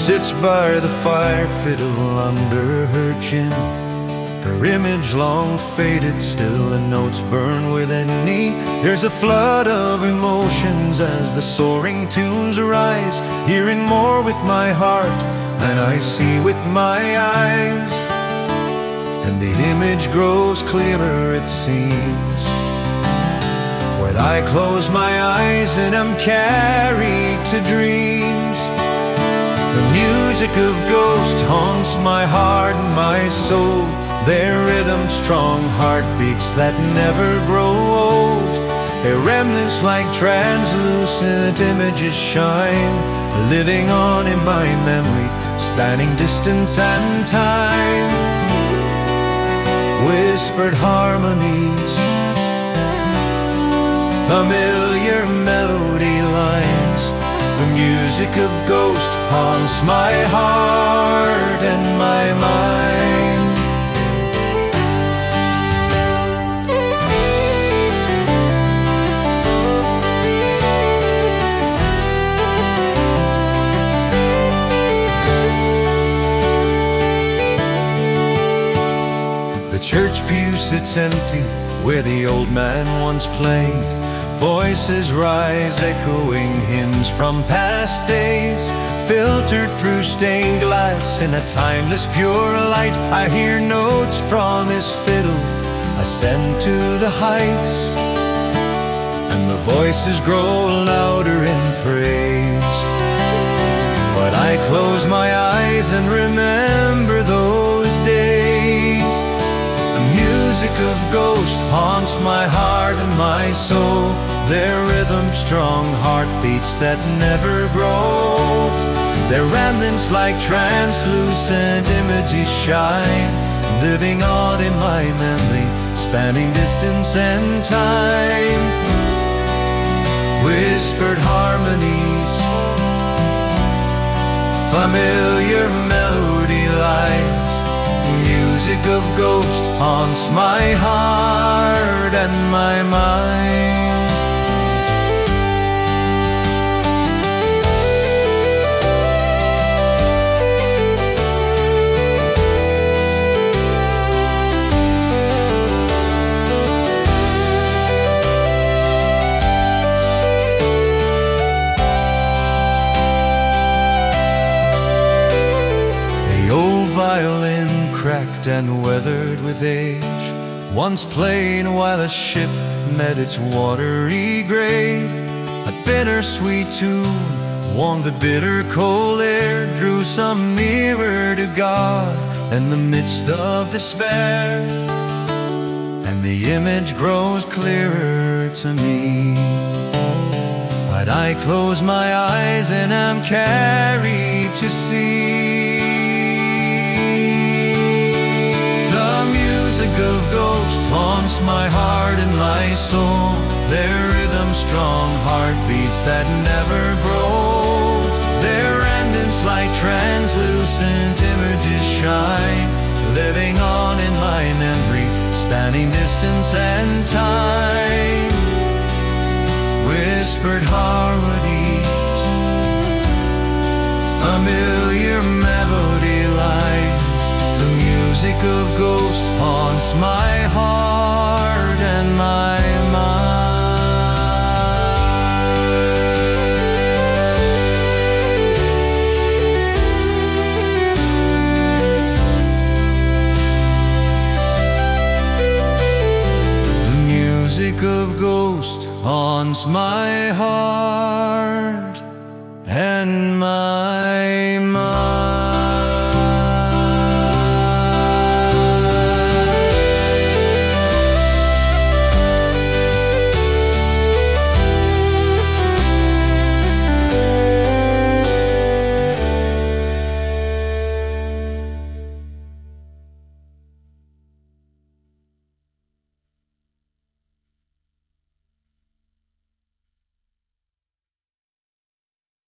sits by the fire, fiddle under her chin. Her image long faded, still the notes burn within me. There's a flood of emotions as the soaring tunes rise, hearing more with my heart than I see with my eyes. And the image grows clearer, it seems, when I close my eyes and I'm carried to dreams. The music of ghosts haunts my heart and my soul, their rhythm, strong heartbeats that never grow old. Their remnants like translucent images shine, living on in my memory, spanning distance and time. Whispered harmonies, familiar melody lines. The music of ghosts haunts my heart and my mind. The church pew sits empty where the old man once played. Voices rise, echoing hymns from past days, filtered through stained glass in a timeless pure light. I hear notes from his fiddle ascend to the heights, and the voices grow louder in praise. But I close my eyes and remember those days. The music of ghosts haunts my heart and my soul, their rhythm, strong heartbeats that never grow. Their remnants like translucent images shine, living on in my memory, spanning distance and time. Whispered harmonies, familiar melody lines. Music of ghosts haunts my heart and my mind. The old violin, cracked and weathered with age, once played while a ship met its watery grave. A bittersweet tune warmed the bitter cold air, drew some nearer to God in the midst of despair. And the image grows clearer to me, but I close my eyes and I'm carried to see. The music of ghosts haunts my heart and my soul, their rhythm, strong heartbeats that never grow. Their remnants like translucent images shine, living on in my memory, spanning distance and time. Whispered harmonies, familiar melody lines. The music of ghosts haunts my heart and my mind. The music of ghosts haunts my